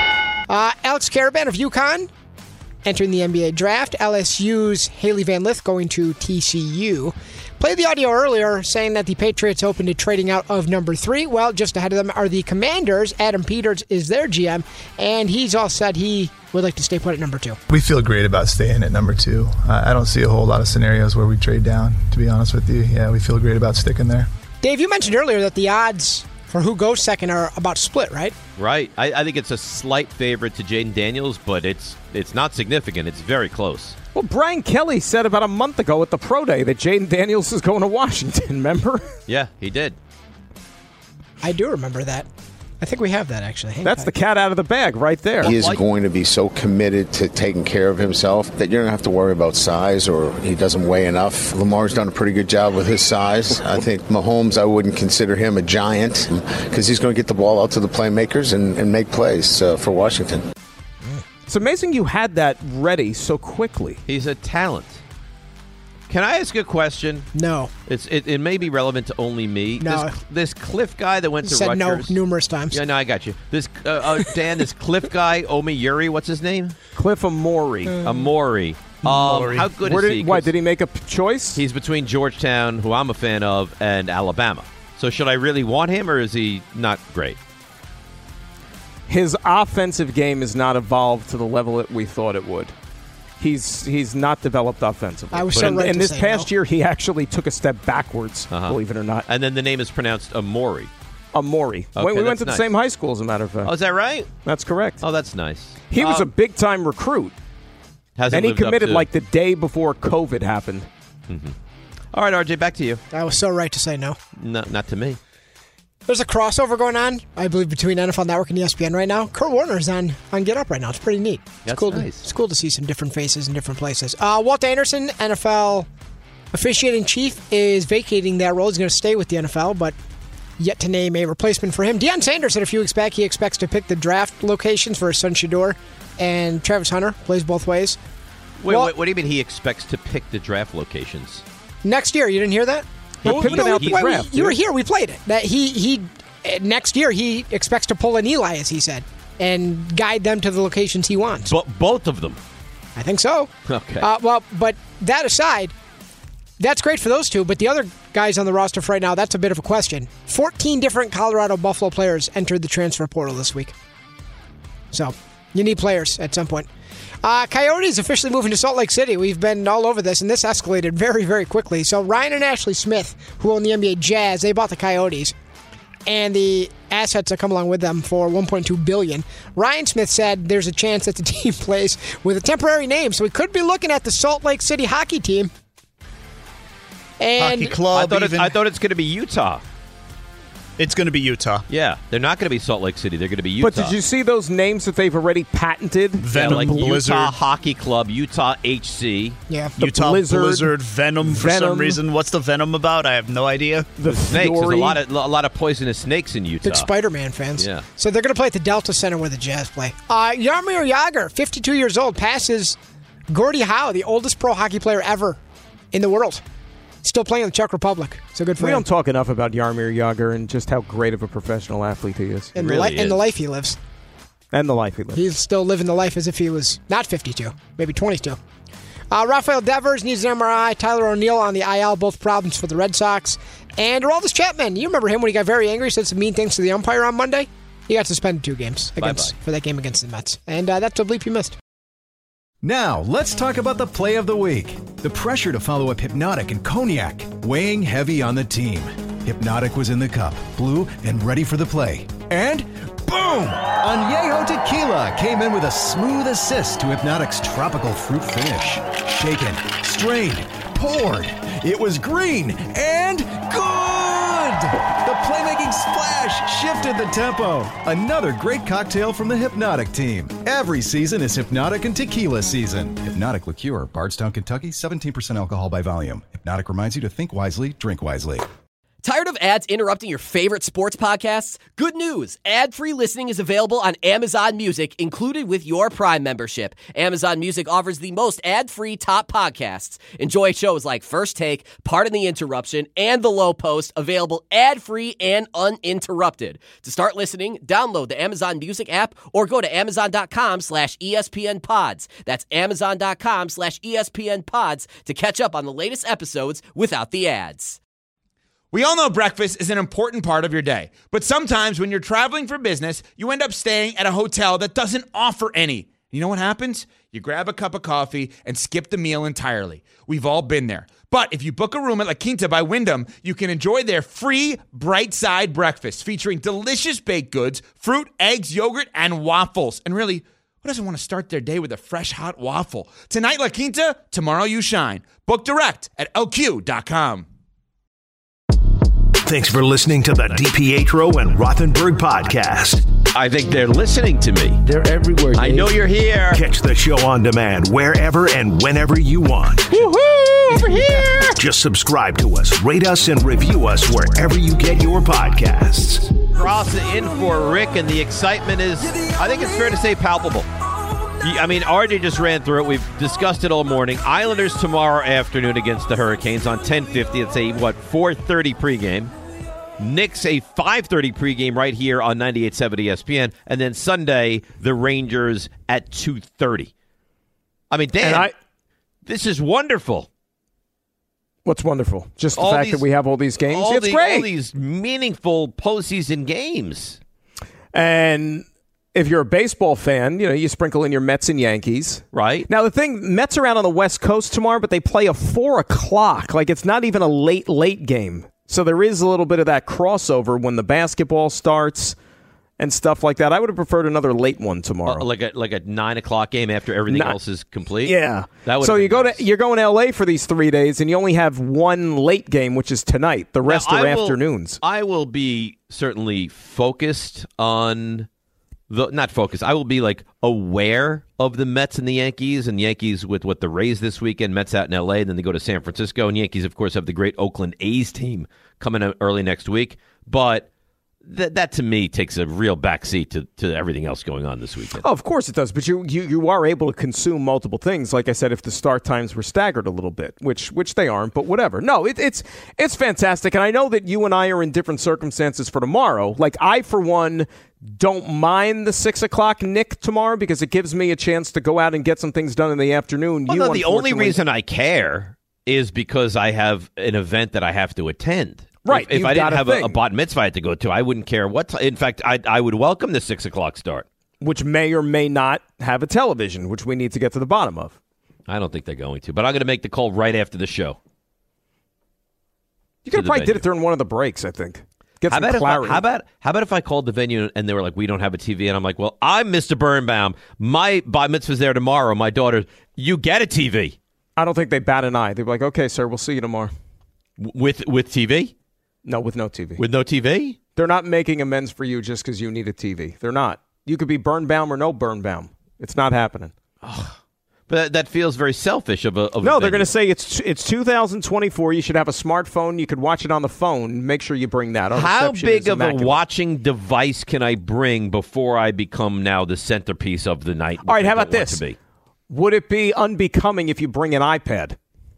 Speaker 11: Alex Caravan of UConn entering the NBA draft. LSU's Haley Van Lith going to TCU. Played the audio earlier saying that the Patriots open to trading out of number 3. Well, just ahead of them are the Commanders. Adam Peters is their GM, and he's all said he would like to stay put at number 2.
Speaker 13: We feel great about staying at number 2. I don't see a whole lot of scenarios where we trade down, to be honest with you. Yeah, we feel great about sticking there.
Speaker 11: Dave, you mentioned earlier that the odds for who goes second are about split, right?
Speaker 2: Right. I think it's a slight favorite to Jaden Daniels, but it's not significant. It's very close.
Speaker 4: Well, Brian Kelly said about a month ago at the Pro Day that Jaden Daniels is going to Washington, remember?
Speaker 2: Yeah, he did.
Speaker 11: I do remember that. I think we have that, actually.
Speaker 4: That's the cat out of the bag right there.
Speaker 14: He is going to be so committed to taking care of himself that you don't have to worry about size or he doesn't weigh enough. Lamar's done a pretty good job with his size. I think Mahomes, I wouldn't consider him a giant because he's going to get the ball out to the playmakers and make plays for Washington.
Speaker 4: It's amazing you had that ready so quickly.
Speaker 2: He's a talent. Can I ask a question?
Speaker 11: No.
Speaker 2: It may be relevant to only me.
Speaker 11: No.
Speaker 2: This Cliff guy that went to
Speaker 11: said
Speaker 2: Rutgers.
Speaker 11: No numerous times.
Speaker 2: Yeah, no, I got you. This Dan, this Cliff guy, Omiyuri, what's his name?
Speaker 4: Cliff Amori.
Speaker 2: Amori. How good is he?
Speaker 4: Why, did he make a choice?
Speaker 2: He's between Georgetown, who I'm a fan of, and Alabama. So should I really want him, or is he not great?
Speaker 4: His offensive game has not evolved to the level that we thought it would. He's not developed offensively.
Speaker 11: I was so right
Speaker 4: in
Speaker 11: to
Speaker 4: this
Speaker 11: say
Speaker 4: past
Speaker 11: no.
Speaker 4: year, he actually took a step backwards, believe it or not.
Speaker 2: And then the name is pronounced Amori.
Speaker 4: Amori.
Speaker 2: Okay,
Speaker 4: we went to
Speaker 2: nice.
Speaker 4: the same high school, as a matter of fact.
Speaker 2: Oh, is that right?
Speaker 4: That's correct.
Speaker 2: Oh, that's nice.
Speaker 4: He was a big-time recruit. And he committed like the day before COVID happened.
Speaker 2: Mm-hmm. All right, RJ, back to you.
Speaker 11: I was so right to say no.
Speaker 2: No, not to me.
Speaker 11: There's a crossover going on, I believe, between NFL Network and ESPN right now. Kurt Warner's on Get Up right now. It's pretty neat.
Speaker 2: That's
Speaker 11: cool.
Speaker 2: nice.
Speaker 11: It's cool to see some different faces in different places. Walt Anderson, NFL officiating chief, is vacating that role. He's going to stay with the NFL, but yet to name a replacement for him. Deion Sanders said a few weeks back he expects to pick the draft locations for his son Shedeur, and Travis Hunter plays both ways.
Speaker 2: Wait, what do you mean he expects to pick the draft locations?
Speaker 11: Next year, you didn't hear that? You were here. We played it. That he next year he expects to pull an Eli, as he said, and guide them to the locations he wants.
Speaker 2: Both of them.
Speaker 11: I think so.
Speaker 2: Okay.
Speaker 11: But that aside, that's great for those two. But the other guys on the roster for right now, that's a bit of a question. 14 different Colorado Buffalo players entered the transfer portal this week. So you need players at some point. Coyotes officially moving to Salt Lake City. We've been all over this, and this escalated very, very quickly. So Ryan and Ashley Smith, who own the NBA Jazz, they bought the Coyotes, and the assets that come along with them for $1.2 billion. Ryan Smith said there's a chance that the team plays with a temporary name, so we could be looking at the Salt Lake City hockey team. And
Speaker 8: hockey club.
Speaker 2: I thought it's going to be Utah.
Speaker 8: It's going to be Utah.
Speaker 2: Yeah, they're not going to be Salt Lake City. They're going to be Utah.
Speaker 4: But did you see those names that they've already patented?
Speaker 8: Venom,
Speaker 2: like
Speaker 8: Blizzard.
Speaker 2: Utah Hockey Club, Utah HC.
Speaker 11: Yeah.
Speaker 8: Utah Blizzard, Venom for some reason. What's the Venom about? I have no idea.
Speaker 2: The snakes. There's a lot of poisonous snakes in Utah.
Speaker 11: Big Spider-Man fans.
Speaker 2: Yeah.
Speaker 11: So they're going to play at the Delta Center where the Jazz play. Jaromir Jagr, 52 years old, passes Gordie Howe, the oldest pro hockey player ever in the world. Still playing in the Czech Republic. So good for him.
Speaker 4: We don't talk enough about Jaromir Jagr and just how great of a professional athlete he is.
Speaker 11: And the life he lives.
Speaker 4: And the life he lives.
Speaker 11: He's still living the life as if he was not 52, maybe 22. Rafael Devers needs an MRI. Tyler O'Neill on the IL, both problems for the Red Sox. And Aroldis Chapman, you remember him when he got very angry, said some mean things to the umpire on Monday? He got suspended 2 games for that game against the Mets. And that's a bleep you missed.
Speaker 15: Now, let's talk about the play of the week. The pressure to follow up Hypnotic and Cognac, weighing heavy on the team. Hypnotic was in the cup, blue, and ready for the play. And boom! Añejo Tequila came in with a smooth assist to Hypnotic's tropical fruit finish. Shaken, strained, poured. It was green and good! The playmaking splash shifted the tempo. Another great cocktail from the Hypnotic team. Every season is Hypnotic and Tequila season. Hypnotic Liqueur, Bardstown, Kentucky, 17% alcohol by volume. Hypnotic reminds you to think wisely, drink wisely.
Speaker 16: Tired of ads interrupting your favorite sports podcasts? Good news! Ad-free listening is available on Amazon Music, included with your Prime membership. Amazon Music offers the most ad-free top podcasts. Enjoy shows like First Take, Pardon the Interruption, and The Low Post, available ad-free and uninterrupted. To start listening, download the Amazon Music app or go to Amazon.com/ESPN Pods. That's Amazon.com/ESPN Pods to catch up on the latest episodes without the ads.
Speaker 17: We all know breakfast is an important part of your day, but sometimes when you're traveling for business, you end up staying at a hotel that doesn't offer any. You know what happens? You grab a cup of coffee and skip the meal entirely. We've all been there. But if you book a room at La Quinta by Wyndham, you can enjoy their free Bright Side breakfast featuring delicious baked goods, fruit, eggs, yogurt, and waffles. And really, who doesn't want to start their day with a fresh, hot waffle? Tonight, La Quinta, tomorrow you shine. Book direct at LQ.com.
Speaker 1: Thanks for listening to the DiPietro and Rothenberg podcast.
Speaker 2: I think they're listening to me.
Speaker 3: They're everywhere, Dave.
Speaker 2: I know you're here.
Speaker 1: Catch the show on demand wherever and whenever you want.
Speaker 11: Woohoo! Over here!
Speaker 1: Just subscribe to us, rate us, and review us wherever you get your podcasts.
Speaker 2: Ross in for Rick, and the excitement is, I think it's fair to say, palpable. I mean, RJ just ran through it. We've discussed it all morning. Islanders tomorrow afternoon against the Hurricanes on 10:50. It's a, 4:30 pregame. Knicks a 5:30 pregame right here on 98.7 ESPN. And then Sunday, the Rangers at 2:30. I mean, Dan, this is wonderful.
Speaker 4: What's wonderful? Just the fact that we have all these games? It's great.
Speaker 2: All these meaningful postseason games.
Speaker 4: And if you're a baseball fan, you sprinkle in your Mets and Yankees.
Speaker 2: Right.
Speaker 4: Now, the thing, Mets are out on the West Coast tomorrow, but they play a 4 o'clock. Like, it's not even a late game. So there is a little bit of that crossover when the basketball starts and stuff like that. I would have preferred another late one tomorrow.
Speaker 2: Like a 9 o'clock game after everything else is complete?
Speaker 4: Yeah.
Speaker 2: So
Speaker 4: you're going to L.A. for these 3 days, and you only have one late game, which is tonight. The rest are afternoons.
Speaker 2: I will be certainly focused on... Not focused. I will be aware of the Mets and the Yankees with what the Rays this weekend. Mets out in L.A., then they go to San Francisco. And Yankees, of course, have the great Oakland A's team coming out early next week. But that to me takes a real backseat to everything else going on this weekend.
Speaker 4: Oh, of course it does, but you are able to consume multiple things. Like I said, if the start times were staggered a little bit, which they aren't, but whatever. No, it's fantastic, and I know that you and I are in different circumstances for tomorrow. Like I, for one, don't mind the 6 o'clock Nick tomorrow because it gives me a chance to go out and get some things done in the afternoon.
Speaker 2: Well, no, the only reason I care is because I have an event that I have to attend.
Speaker 4: Right.
Speaker 2: If I didn't have a bat mitzvah I had to go to, I wouldn't care what. In fact, I would welcome the 6 o'clock start.
Speaker 4: Which may or may not have a television, which we need to get to the bottom of.
Speaker 2: I don't think they're going to, but I'm going to make the call right after the show.
Speaker 4: You could have probably did it during one of the breaks, I think. Get some clarity.
Speaker 2: How about if I called the venue and they were like, we don't have a TV, and I'm like, well, I'm Mr. Birnbaum. My bat mitzvah's there tomorrow. My daughter, you get a TV.
Speaker 4: I don't think they bat an eye. They'd be like, okay, sir, we'll see you tomorrow.
Speaker 2: With TV?
Speaker 4: No, with no TV.
Speaker 2: With no TV?
Speaker 4: They're not making amends for you just because you need a TV. They're not. You could be Birnbaum or no Birnbaum. It's not happening.
Speaker 2: But that feels very selfish of a
Speaker 4: No, they're going to say it's 2024. You should have a smartphone. You could watch it on the phone. Make sure you bring that.
Speaker 2: How big of a watching device can I bring before I become now the centerpiece of the night?
Speaker 4: All right, how about this? Would it be unbecoming if you bring an iPad?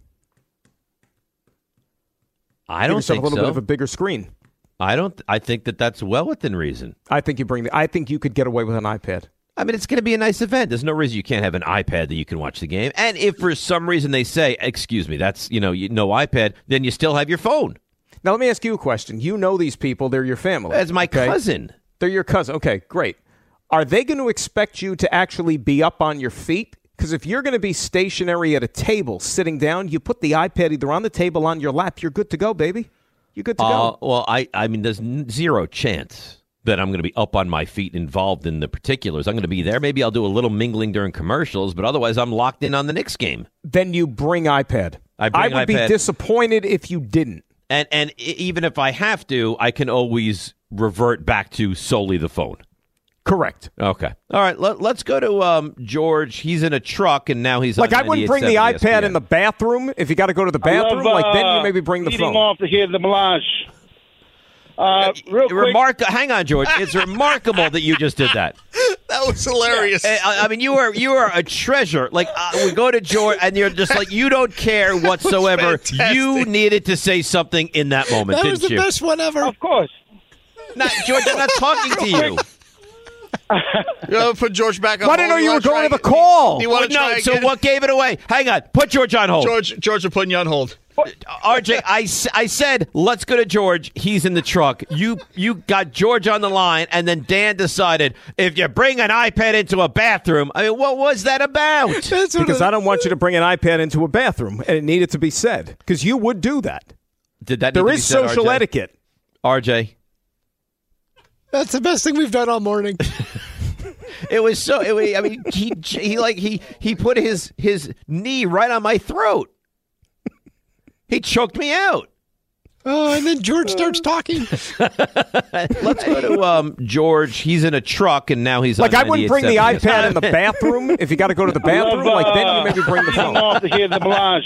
Speaker 2: I don't think so.
Speaker 4: A little bit of a bigger screen.
Speaker 2: I think that's well within reason.
Speaker 4: I think you could get away with an iPad.
Speaker 2: I mean, it's going to be a nice event. There's no reason you can't have an iPad that you can watch the game. And if for some reason they say, excuse me, that's, no iPad, then you still have your phone.
Speaker 4: Now, let me ask you a question. You know these people. They're your family.
Speaker 2: That's my cousin.
Speaker 4: They're your cousin. Okay, great. Are they going to expect you to actually be up on your feet? Because if you're going to be stationary at a table, sitting down, you put the iPad either on the table, on your lap, you're good to go, baby. You're good to go.
Speaker 2: Well, I mean, there's zero chance that I'm going to be up on my feet involved in the particulars. I'm going to be there. Maybe I'll do a little mingling during commercials, but otherwise I'm locked in on the Knicks game.
Speaker 4: Then you bring iPad. I would be disappointed if you didn't.
Speaker 2: And even if I have to, I can always revert back to solely the phone.
Speaker 4: Correct.
Speaker 2: Okay. All right. Let's go to George. He's in a truck, and now he's
Speaker 4: like,
Speaker 2: on
Speaker 4: I wouldn't bring the iPad
Speaker 2: ESPN.
Speaker 4: in the bathroom. If you got to go to the bathroom, then you maybe bring the phone.
Speaker 18: Off to hear the melange. Real quick.
Speaker 2: Hang on, George. It's remarkable that you just did that.
Speaker 8: That was hilarious.
Speaker 2: I mean, you are a treasure. Like, we go to George, and you're just like, you don't care whatsoever. You needed to say something in that moment,
Speaker 11: that
Speaker 2: didn't you?
Speaker 11: That was the best one ever.
Speaker 18: Of course.
Speaker 2: George, I'm not talking to you.
Speaker 8: Put George back on
Speaker 4: hold. I didn't know you were going to the call.
Speaker 2: So what gave it away? Hang on. Put George on hold.
Speaker 8: George, we're putting you on hold.
Speaker 2: RJ, I said, let's go to George. He's in the truck. You got George on the line, and then Dan decided, if you bring an iPad into a bathroom, I mean, what was that about?
Speaker 4: Because I don't want you to bring an iPad into a bathroom, and it needed to be said. Because you would do that.
Speaker 2: Did that?
Speaker 4: There is social etiquette.
Speaker 2: RJ.
Speaker 11: That's the best thing we've done all morning.
Speaker 2: It was so. I mean, he put his knee right on my throat. He choked me out.
Speaker 11: Oh, and then George starts talking.
Speaker 2: Let's go to George. He's in a truck, and now he's
Speaker 4: like,
Speaker 2: on
Speaker 4: I wouldn't bring the iPad in the bathroom. If you got to go to the bathroom, then you maybe bring the phone.
Speaker 18: Off to hear the melange.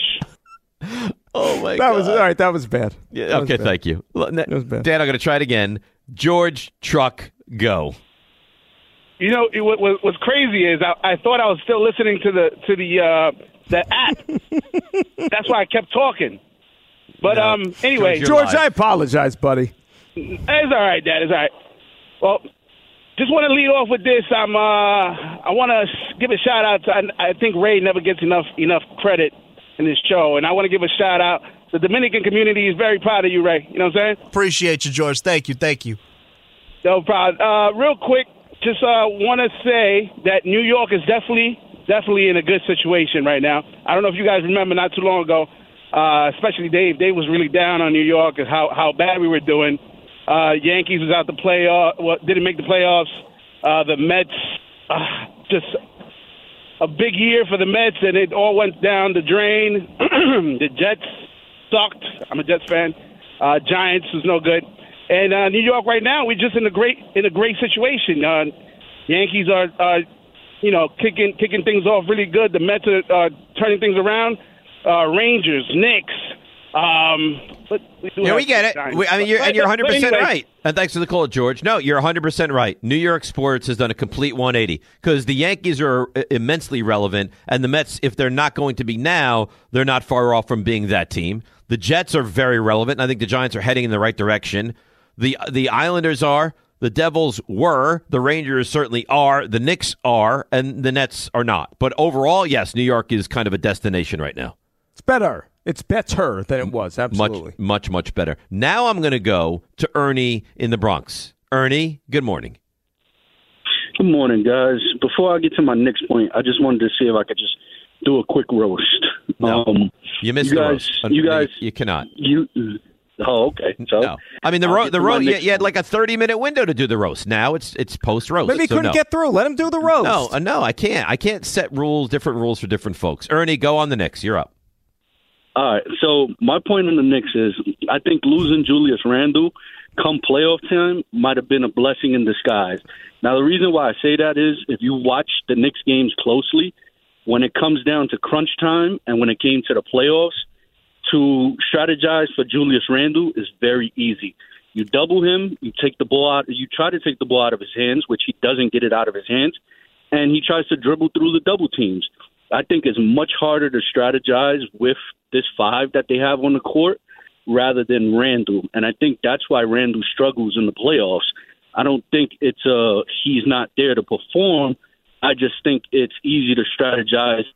Speaker 2: Oh my God!
Speaker 4: All right. That was bad.
Speaker 2: Yeah, okay, thank you. That was bad. Dan, I'm going to try it again. George, truck, go.
Speaker 18: You know what's crazy is I thought I was still listening to the app. That's why I kept talking. But anyway,
Speaker 4: George, I apologize, buddy.
Speaker 18: It's all right, Dad. It's all right. Well, just want to lead off with this. I want to give a shout out to. I think Ray never gets enough credit in this show, and I want to give a shout out. The Dominican community is very proud of you, Ray. You know what I'm saying?
Speaker 8: Appreciate you, George. Thank you.
Speaker 18: No problem. Real quick, just want to say that New York is definitely in a good situation right now. I don't know if you guys remember not too long ago, especially Dave. Dave was really down on New York and how bad we were doing. Yankees was out the playoff. Well, didn't make the playoffs. The Mets, just a big year for the Mets, and it all went down the drain. The Jets sucked. I'm a Jets fan. Giants was no good. And New York right now, we're just in a great situation. Yankees are kicking things off really good. The Mets are turning things around. Rangers, Knicks, But
Speaker 2: we get it. You're 100% right. And thanks for the call, George. No, you're 100% right. New York sports has done a complete 180 because the Yankees are immensely relevant, and the Mets, if they're not going to be now, they're not far off from being that team. The Jets are very relevant, and I think the Giants are heading in the right direction. The Islanders are. The Devils were. The Rangers certainly are. The Knicks are, and the Nets are not. But overall, yes, New York is kind of a destination right now.
Speaker 4: It's better. It's better than it was, absolutely.
Speaker 2: Much, much better. Now I'm going to go to Ernie in the Bronx. Ernie, good morning.
Speaker 19: Good morning, guys. Before I get to my next point, I just wanted to see if I could just do a quick roast.
Speaker 2: No, you missed the roast. You cannot.
Speaker 19: Oh, okay. So,
Speaker 2: no. I mean, the roast, you had like a 30-minute window to do the roast. Now it's post-roast.
Speaker 4: Maybe he couldn't get through. Let him do the roast.
Speaker 2: No, I can't. I can't set different rules for different folks. Ernie, go on the Knicks. You're up.
Speaker 19: All right. So my point on the Knicks is I think losing Julius Randle come playoff time might have been a blessing in disguise. Now, the reason why I say that is if you watch the Knicks games closely, when it comes down to crunch time and when it came to the playoffs, to strategize for Julius Randle is very easy. You double him, you take the ball out, you try to take the ball out of his hands, which he doesn't get it out of his hands, and he tries to dribble through the double teams. I think it's much harder to strategize with this five that they have on the court rather than Randle. And I think that's why Randle struggles in the playoffs. I don't think it's he's not there to perform. I just think it's easy to strategize.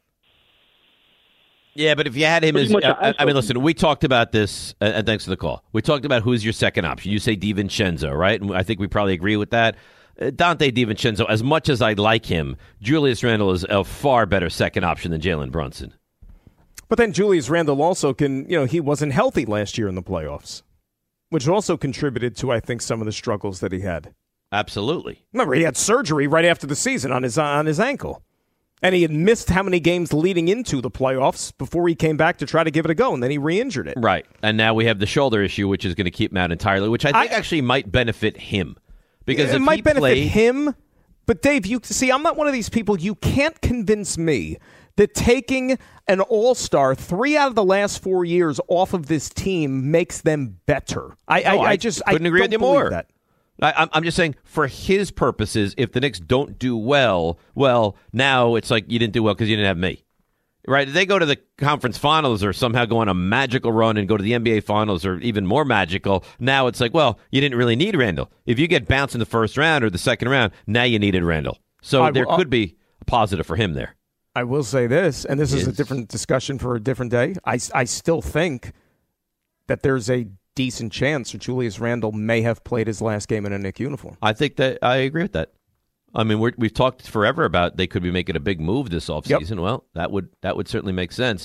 Speaker 2: Yeah, but if you had him as I mean, listen, we talked about this, and thanks for the call. We talked about who's your second option. You say DiVincenzo, right? And I think we probably agree with that. Dante DiVincenzo, as much as I like him, Julius Randle is a far better second option than Jalen Brunson.
Speaker 4: But then Julius Randle also he wasn't healthy last year in the playoffs, which also contributed to, I think, some of the struggles that he had.
Speaker 2: Absolutely.
Speaker 4: Remember, he had surgery right after the season on his ankle. And he had missed how many games leading into the playoffs before he came back to try to give it a go, and then he re-injured it.
Speaker 2: Right. And now we have the shoulder issue, which is going to keep him out entirely, which I think actually might benefit him. Because
Speaker 4: it might benefit him, but Dave, I'm not one of these people. You can't convince me that taking an all-star 3 out of the last 4 years off of this team makes them better. I
Speaker 2: couldn't agree with you more.
Speaker 4: That.
Speaker 2: I'm just saying, for his purposes, if the Knicks don't do well, now it's like you didn't do well because you didn't have me. Right? If they go to the conference finals or somehow go on a magical run and go to the NBA finals or even more magical, now it's like, well, you didn't really need Randle. If you get bounced in the first round or the second round, now you needed Randle. So there could be a positive for him there.
Speaker 4: I will say this, and this is a different discussion for a different day. I still think that there's a decent chance that Julius Randle may have played his last game in a Knick uniform.
Speaker 2: I think that I agree with that. I mean, we've talked forever about they could be making a big move this offseason. Yep. Well, that would certainly make sense.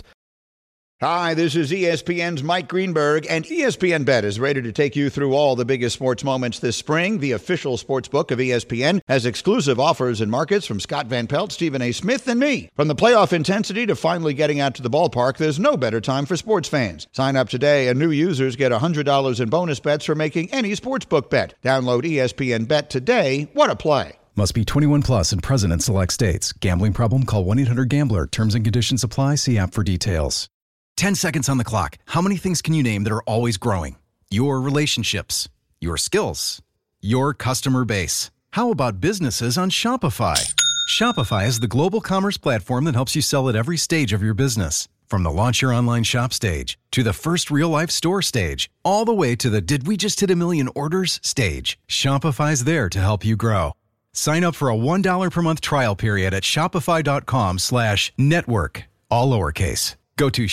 Speaker 20: Hi, this is ESPN's Mike Greenberg, and ESPN Bet is ready to take you through all the biggest sports moments this spring. The official sports book of ESPN has exclusive offers and markets from Scott Van Pelt, Stephen A. Smith, and me. From the playoff intensity to finally getting out to the ballpark, there's no better time for sports fans. Sign up today, and new users get $100 in bonus bets for making any sportsbook bet. Download ESPN Bet today. What a play.
Speaker 15: Must be 21 plus and present in select states. Gambling problem? Call 1-800-GAMBLER. Terms and conditions apply. See app for details. 10 seconds on the clock. How many things can you name that are always growing? Your relationships, your skills, your customer base. How about businesses on Shopify? Shopify is the global commerce platform that helps you sell at every stage of your business. From the launch your online shop stage to the first real life store stage, all the way to the did we just hit a million orders stage. Shopify's there to help you grow. Sign up for a $1 per month trial period at shopify.com/network, all lowercase. Go to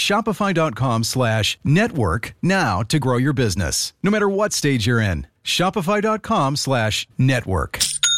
Speaker 15: shopify.com/network now to grow your business. No matter what stage you're in, shopify.com/network.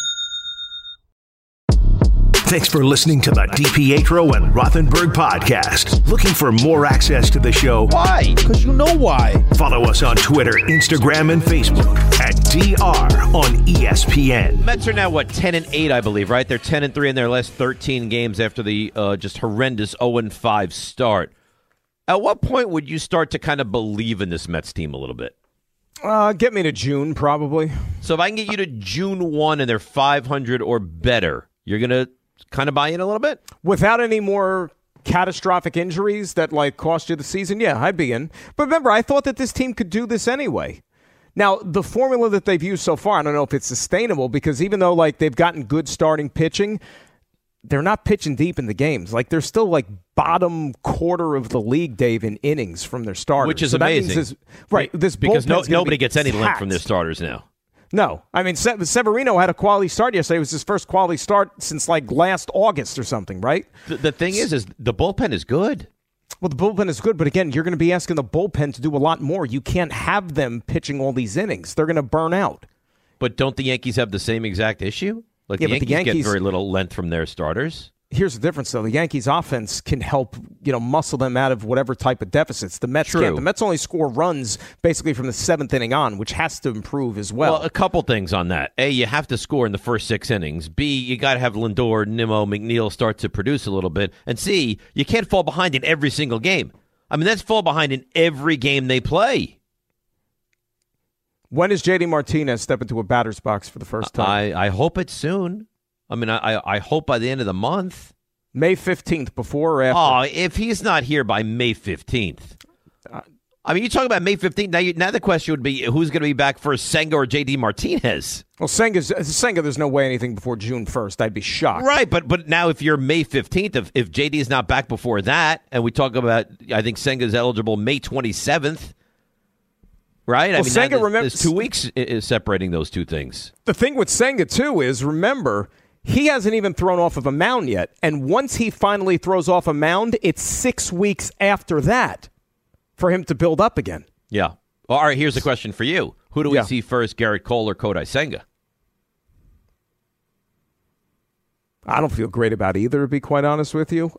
Speaker 1: Thanks for listening to the DiPietro and Rothenberg podcast. Looking for more access to the show?
Speaker 8: Why? Because you know why.
Speaker 1: Follow us on Twitter, Instagram, and Facebook at DR on ESPN.
Speaker 2: Mets are now, 10-8, I believe, right? They're 10-3 in their last 13 games after the just horrendous 0-5 start. At what point would you start to kind of believe in this Mets team a little bit?
Speaker 4: Get me to June, probably.
Speaker 2: So if I can get you to June 1 and they're 500 or better, you're going to kind of buy in a little bit?
Speaker 4: Without any more catastrophic injuries that like cost you the season, yeah, I'd be in. But remember, I thought that this team could do this anyway. Now, the formula that they've used so far, I don't know if it's sustainable because even though like they've gotten good starting pitching, they're not pitching deep in the games. Like they're still like bottom quarter of the league, Dave, in innings from their starters.
Speaker 2: Which is
Speaker 4: so
Speaker 2: amazing.
Speaker 4: This
Speaker 2: because nobody gets any length
Speaker 4: taxed.
Speaker 2: from their starters now.
Speaker 4: No. I mean, Severino had a quality start yesterday. It was his first quality start since like last August or something, right?
Speaker 2: The thing is the bullpen is good.
Speaker 4: Well, the bullpen is good, but again, you're going to be asking the bullpen to do a lot more. You can't have them pitching all these innings. They're going to burn out.
Speaker 2: But don't the Yankees have the same exact issue? Like
Speaker 4: Yeah,
Speaker 2: the
Speaker 4: but the
Speaker 2: Yankees get
Speaker 4: Yankees-
Speaker 2: very little length from their starters.
Speaker 4: Here's the difference, though. The Yankees' offense can help, muscle them out of whatever type of deficits. The Mets can't. The Mets only score runs basically from the seventh inning on, which has to improve as well.
Speaker 2: Well, a couple things on that. A, you have to score in the first 6 innings. B, you got to have Lindor, Nimmo, McNeil start to produce a little bit. And C, you can't fall behind in every single game. I mean, that's fall behind in every game they play.
Speaker 4: When does J.D. Martinez step into a batter's box for the first time?
Speaker 2: I hope it's soon. I mean, I hope by the end of the month.
Speaker 4: May 15th, before or after?
Speaker 2: Oh, if he's not here by May 15th. I mean, you talk about May 15th. Now the question would be, who's going to be back first, Senga or J.D. Martinez?
Speaker 4: Well, Senga, there's no way anything before June 1st. I'd be shocked.
Speaker 2: Right, but now if you're May 15th, if J.D. is not back before that, and we talk about, I think Senga's eligible May 27th, right?
Speaker 4: Well,
Speaker 2: I mean,
Speaker 4: Senga,
Speaker 2: there's 2 weeks is separating those two things.
Speaker 4: The thing with Senga, too, is, remember, he hasn't even thrown off of a mound yet. And once he finally throws off a mound, it's 6 weeks after that for him to build up again.
Speaker 2: Yeah. Well, all right, here's a question for you. Who do we see first, Garrett Cole or Kodai Senga?
Speaker 4: I don't feel great about either, to be quite honest with you.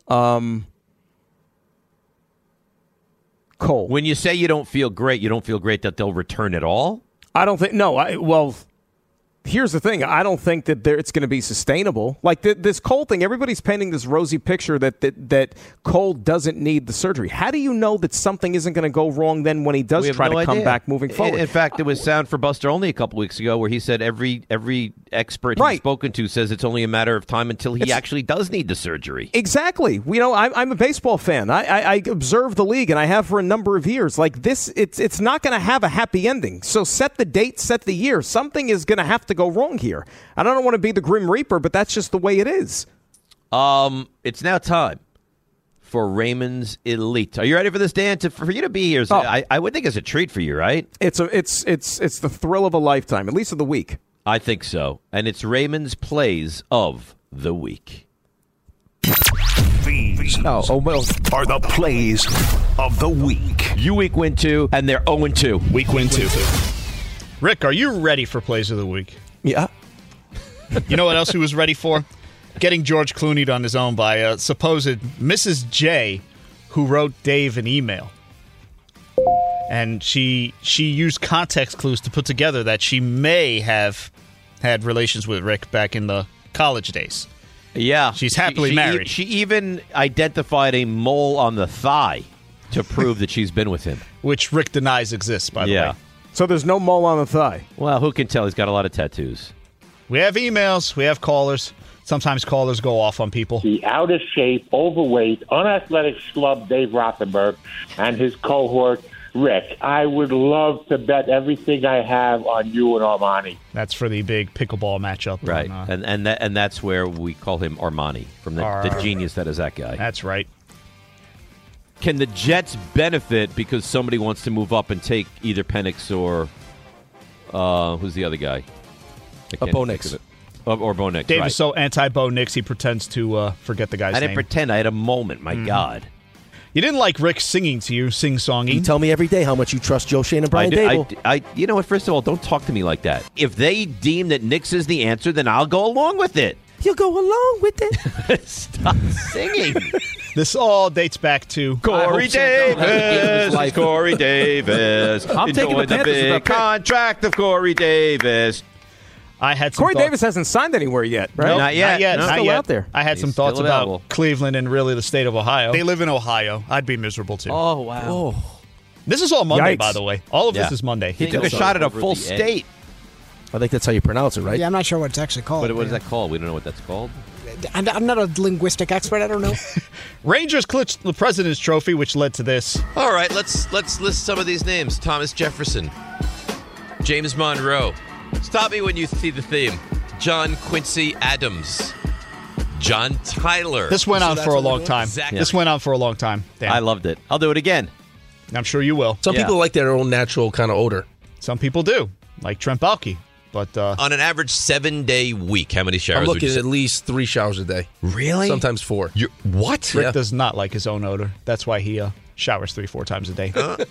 Speaker 4: Cole.
Speaker 2: When you say you don't feel great that they'll return at all?
Speaker 4: I don't think. No. Well, here's the thing. I don't think that it's going to be sustainable. Like this Cole thing, everybody's painting this rosy picture that Cole doesn't need the surgery. How do you know that something isn't going to go wrong then when he does try to come back moving forward?
Speaker 2: In fact, it was sound for Buster Olney a couple weeks ago where he said every expert he's spoken to says it's only a matter of time until he actually does need the surgery.
Speaker 4: Exactly. I'm a baseball fan. I observe the league, and I have for a number of years. Like this, it's not going to have a happy ending. So set the date, set the year. Something is going to have to go wrong here. I don't want to be the Grim Reaper, but that's just the way it is.
Speaker 2: It's now time for Raymond's Elite. Are you ready for this, Dan? For you to be here, I would think it's a treat for you, right?
Speaker 4: It's the thrill of a lifetime, at least of the week.
Speaker 2: I think so. And it's Raymond's Plays of the Week.
Speaker 1: These are the Plays of the Week.
Speaker 2: You week win 2, and they're 0-2.
Speaker 8: Week win 2. Rick, are you ready for Plays of the Week?
Speaker 4: Yeah.
Speaker 8: You know what else he was ready for? Getting George Clooney'd on his own by a supposed Mrs. J, who wrote Dave an email. And she used context clues to put together that she may have had relations with Rick back in the college days.
Speaker 2: Yeah.
Speaker 8: She's happily married.
Speaker 2: She even identified a mole on the thigh to prove that she's been with him.
Speaker 8: Which Rick denies exists, by the way.
Speaker 4: So there's no mole on the thigh.
Speaker 2: Well, who can tell? He's got a lot of tattoos.
Speaker 8: We have emails. We have callers. Sometimes callers go off on people.
Speaker 21: The out of shape, overweight, unathletic schlub Dave Rothenberg and his cohort Rick. I would love to bet everything I have on you and Armani.
Speaker 8: That's for the big pickleball matchup.
Speaker 2: Right. And that's where we call him Armani, from the genius that is that guy.
Speaker 8: That's right.
Speaker 2: Can the Jets benefit because somebody wants to move up and take either Penix or who's the other guy?
Speaker 4: Bo Nix.
Speaker 2: Or Bo Nix.
Speaker 8: Dave
Speaker 2: right.
Speaker 8: is so anti-Bo Nix, he pretends to forget the guy's name.
Speaker 2: I didn't pretend. I had a moment. My God.
Speaker 8: You didn't like Rick singing to you, sing-songing.
Speaker 22: You tell me every day how much you trust Joe Shane and Brian Dable.
Speaker 2: You know what? First of all, don't talk to me like that. If they deem that Nix is the answer, then I'll go along with it.
Speaker 22: You'll go along with it.
Speaker 2: Stop singing.
Speaker 8: This all dates back to
Speaker 2: Corey Davis. Corey Davis.
Speaker 22: I'm taking the
Speaker 2: big contract of Corey Davis.
Speaker 8: I had some
Speaker 4: Corey
Speaker 8: thoughts.
Speaker 4: Davis hasn't signed anywhere yet, right?
Speaker 8: Nope,
Speaker 2: Not yet.
Speaker 8: Not
Speaker 4: Still
Speaker 8: yet.
Speaker 4: out there.
Speaker 8: I had some thoughts about Cleveland and really the state of Ohio. They live in Ohio. I'd be miserable too.
Speaker 22: Oh, wow.
Speaker 8: This is all Monday,
Speaker 4: Yikes.
Speaker 8: by the way. All of this is Monday.
Speaker 2: He took a shot at a full state.
Speaker 22: I think that's how you pronounce it, right?
Speaker 11: Yeah, I'm not sure what it's actually called.
Speaker 2: But what is that called? We don't know what that's called.
Speaker 11: I'm not a linguistic expert. I don't know.
Speaker 8: Rangers clinched the President's Trophy, which led to this.
Speaker 2: All right, let's list some of these names. Thomas Jefferson, James Monroe. Stop me when you see the theme. John Quincy Adams, John Tyler.
Speaker 8: This went on for a long time. This went on for a long time. Dan.
Speaker 2: I loved it. I'll do it again.
Speaker 8: I'm sure you will.
Speaker 5: Some people like their own natural kind of odor.
Speaker 8: Some people do, like Trent Baalke. But
Speaker 2: on an average 7-day week, how many showers
Speaker 5: I'm
Speaker 2: would you
Speaker 5: looking
Speaker 2: say?
Speaker 5: at least 3 showers a day.
Speaker 2: Really?
Speaker 5: Sometimes 4.
Speaker 2: What?
Speaker 8: Rick does not like his own odor. That's why he showers 3-4 times a day.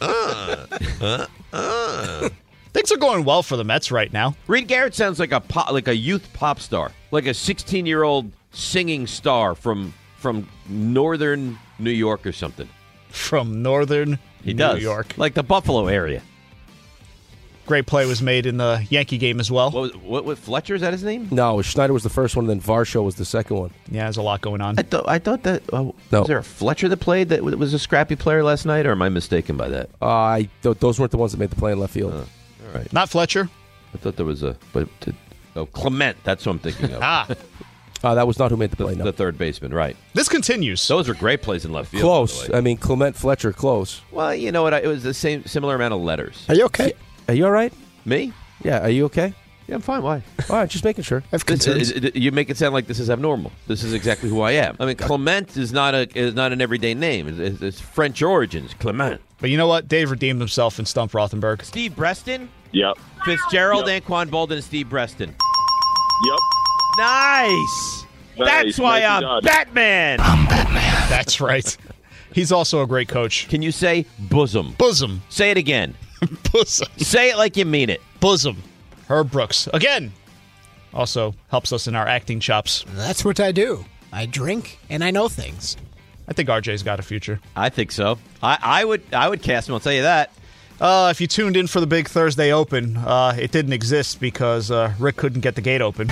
Speaker 8: Things are going well for the Mets right now.
Speaker 2: Reed Garrett sounds like a youth pop star, like a 16-year-old singing star from northern New York or something.
Speaker 8: From northern New York,
Speaker 2: like the Buffalo area.
Speaker 8: Great play was made in the Yankee game as well.
Speaker 2: What Fletcher, is that his name?
Speaker 22: No, Schneider was the first one, and then Varsho was the second one.
Speaker 8: Yeah, there's a lot going on.
Speaker 2: I thought that was there a Fletcher that played that was a scrappy player last night, or am I mistaken by that?
Speaker 22: Those weren't the ones that made the play in left field.
Speaker 2: All right,
Speaker 8: not Fletcher.
Speaker 2: I thought there was Clement. That's what I'm thinking of.
Speaker 22: That was not who made the play. No.
Speaker 2: The third baseman, right?
Speaker 8: This continues.
Speaker 2: Those are great plays in left field.
Speaker 22: Close. I mean, Clement, Fletcher, close.
Speaker 2: Well, you know what? It was the similar amount of letters.
Speaker 22: Are you okay? Are you all right?
Speaker 2: Me?
Speaker 22: Yeah. Are you okay?
Speaker 2: Yeah, I'm fine. Why?
Speaker 22: All right, just making sure.
Speaker 2: You make it sound like this is abnormal. This is exactly who I am. I mean, Clement is not an everyday name. It's French origins. Clement.
Speaker 8: But you know what? Dave redeemed himself and stumped Rothenberg.
Speaker 2: Steve Breston.
Speaker 19: Yep.
Speaker 2: Fitzgerald, Anquan Bolden, and Steve Breston.
Speaker 19: Yep.
Speaker 2: Nice. That's why I'm Batman.
Speaker 22: I'm Batman.
Speaker 8: That's right. He's also a great coach.
Speaker 2: Can you say bosom?
Speaker 8: Bosom.
Speaker 2: Say it again.
Speaker 8: Bosom.
Speaker 2: Say it like you mean it.
Speaker 8: Bosom. Herb Brooks. Again. Also helps us in our acting chops.
Speaker 11: That's what I do. I drink and I know things.
Speaker 8: I think RJ's got a future.
Speaker 2: I think so. I would cast him. I'll tell you that.
Speaker 8: If you tuned in for the big Thursday Open, it didn't exist because Rick couldn't get the gate open.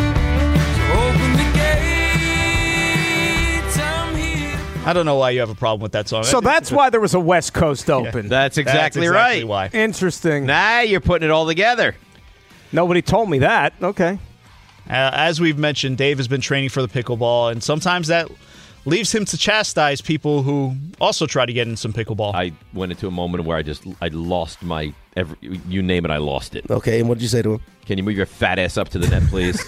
Speaker 8: I don't know why you have a problem with that song.
Speaker 4: So that's why there was a West Coast Open.
Speaker 2: Yeah, that's exactly right.
Speaker 8: Why.
Speaker 4: Interesting.
Speaker 2: Nah, you're putting it all together.
Speaker 4: Nobody told me that. Okay.
Speaker 8: As we've mentioned, Dave has been training for the pickleball, and sometimes that leaves him to chastise people who also try to get in some pickleball.
Speaker 2: I went into a moment where I lost my you name it, I lost it.
Speaker 22: Okay, and what did you say to him?
Speaker 2: Can you move your fat ass up to the net, please?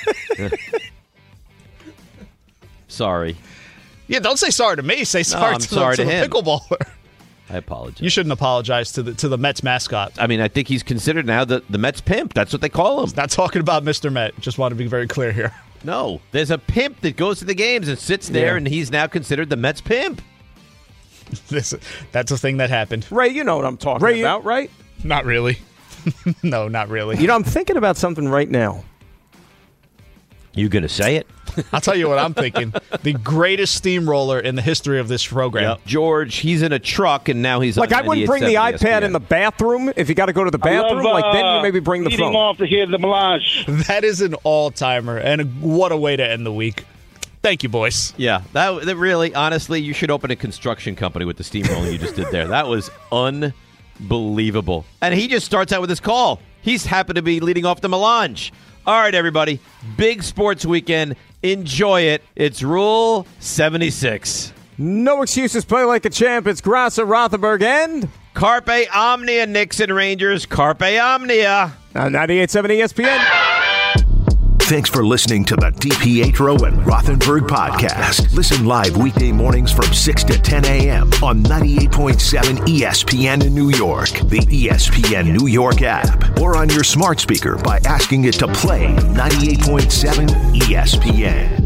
Speaker 2: Sorry.
Speaker 8: Yeah, don't say sorry to me. Say sorry to the pickleballer.
Speaker 2: I apologize.
Speaker 8: You shouldn't apologize to the Mets mascot.
Speaker 2: I mean, I think he's considered now the Mets pimp. That's what they call him.
Speaker 8: Not talking about Mr. Met. Just want to be very clear here.
Speaker 2: No, there's a pimp that goes to the games and sits there, and he's now considered the Mets pimp.
Speaker 8: That's a thing that happened.
Speaker 4: Ray, you know what I'm talking about, right?
Speaker 8: Not really. No, not really.
Speaker 4: You know, I'm thinking about something right now.
Speaker 2: You gonna say it?
Speaker 8: I'll tell you what I'm thinking. The greatest steamroller in the history of this program.
Speaker 2: Yep. George, he's in a truck, and now he's
Speaker 4: like, I wouldn't bring the iPad in the bathroom. If you got to go to the bathroom, then you maybe bring the phone.
Speaker 18: Off to hear the melange.
Speaker 8: That is an all-timer, and what a way to end the week. Thank you, boys.
Speaker 2: Yeah, that really, honestly, you should open a construction company with the steamrolling you just did there. That was unbelievable. And he just starts out with his call. He's happened to be leading off the melange. All right, everybody. Big sports weekend. Enjoy it. It's Rule 76.
Speaker 4: No excuses. Play like a champ. It's Grasser, Rothenberg, and
Speaker 2: Carpe Omnia, Knicks and Rangers. Carpe Omnia.
Speaker 4: On 98.7 ESPN.
Speaker 1: Thanks for listening to the DiPietro and Rothenberg podcast. Listen live weekday mornings from 6 to 10 a.m. on 98.7 ESPN in New York, the ESPN New York app, or on your smart speaker by asking it to play 98.7 ESPN.